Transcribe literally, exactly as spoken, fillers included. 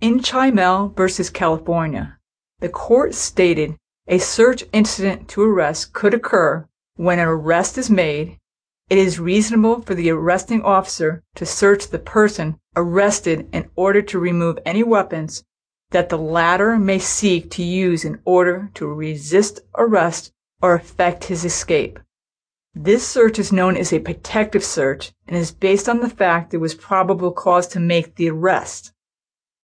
In Chimel versus California, the court stated a search incident to arrest could occur when an arrest is made. It is reasonable for the arresting officer to search the person arrested in order to remove any weapons that the latter may seek to use in order to resist arrest or effect his escape. This search is known as a protective search and is based on the fact there was probable cause to make the arrest.